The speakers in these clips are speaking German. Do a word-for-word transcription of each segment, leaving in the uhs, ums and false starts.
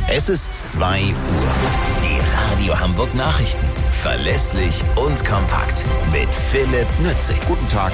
Es ist zwei Uhr. Die Radio Hamburg Nachrichten. Verlässlich und kompakt. Mit Philipp Nützig. Guten Tag.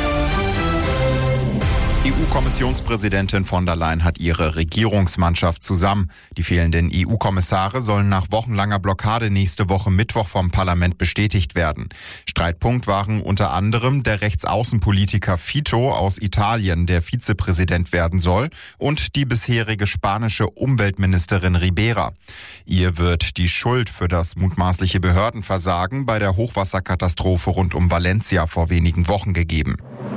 E U-Kommissionspräsidentin von der Leyen hat ihre Regierungsmannschaft zusammen. Die fehlenden E U-Kommissare sollen nach wochenlanger Blockade nächste Woche Mittwoch vom Parlament bestätigt werden. Streitpunkt waren unter anderem der Rechtsaußenpolitiker Fitto aus Italien, der Vizepräsident werden soll, und die bisherige spanische Umweltministerin Ribera. Ihr wird die Schuld für das mutmaßliche Behördenversagen bei der Hochwasserkatastrophe rund um Valencia vor wenigen Wochen gegeben.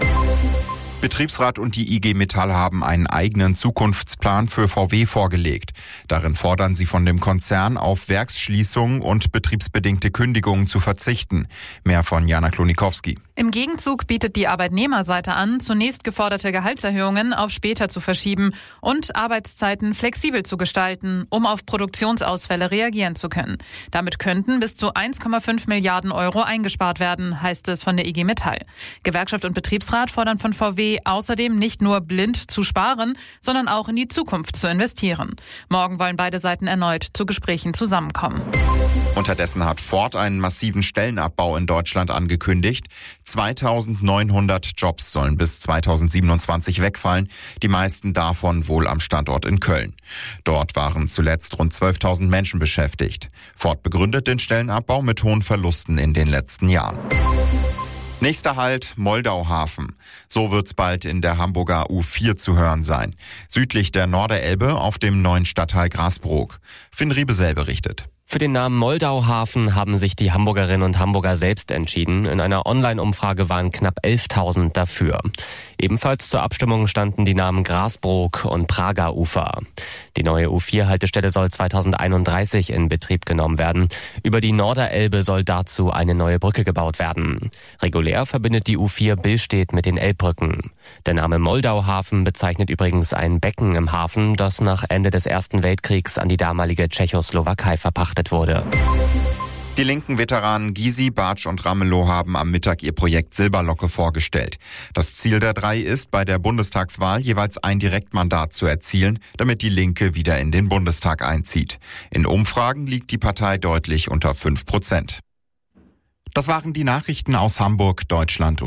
Betriebsrat und die I G Metall haben einen eigenen Zukunftsplan für V W vorgelegt. Darin fordern sie von dem Konzern, auf Werksschließungen und betriebsbedingte Kündigungen zu verzichten. Mehr von Jana Klonikowski. Im Gegenzug bietet die Arbeitnehmerseite an, zunächst geforderte Gehaltserhöhungen auf später zu verschieben und Arbeitszeiten flexibel zu gestalten, um auf Produktionsausfälle reagieren zu können. Damit könnten bis zu eins Komma fünf Milliarden Euro eingespart werden, heißt es von der I G Metall. Gewerkschaft und Betriebsrat fordern von V W außerdem nicht nur blind zu sparen, sondern auch in die Zukunft zu investieren. Morgen wollen beide Seiten erneut zu Gesprächen zusammenkommen. Unterdessen hat Ford einen massiven Stellenabbau in Deutschland angekündigt. zweitausendneunhundert Jobs sollen bis zweitausendsiebenundzwanzig wegfallen, die meisten davon wohl am Standort in Köln. Dort waren zuletzt rund zwölftausend Menschen beschäftigt. Ford begründet den Stellenabbau mit hohen Verlusten in den letzten Jahren. Nächster Halt Moldauhafen. So wird's bald in der Hamburger U vier zu hören sein. Südlich der Norderelbe auf dem neuen Stadtteil Grasbrook. Finn Riebesell berichtet. Für den Namen Moldauhafen haben sich die Hamburgerinnen und Hamburger selbst entschieden. In einer Online-Umfrage waren knapp elftausend dafür. Ebenfalls zur Abstimmung standen die Namen Grasbrook und Prager Ufer. Die neue U vier Haltestelle soll zweitausendeinunddreißig in Betrieb genommen werden. Über die Norderelbe soll dazu eine neue Brücke gebaut werden. Regulär verbindet die U vier Billstedt mit den Elbbrücken. Der Name Moldauhafen bezeichnet übrigens ein Becken im Hafen, das nach Ende des Ersten Weltkriegs an die damalige Tschechoslowakei verpachtet wurde. Die linken Veteranen Gysi, Bartsch und Ramelow haben am Mittag ihr Projekt Silberlocke vorgestellt. Das Ziel der drei ist, bei der Bundestagswahl jeweils ein Direktmandat zu erzielen, damit die Linke wieder in den Bundestag einzieht. In Umfragen liegt die Partei deutlich unter fünf Prozent. Das waren die Nachrichten aus Hamburg, Deutschland und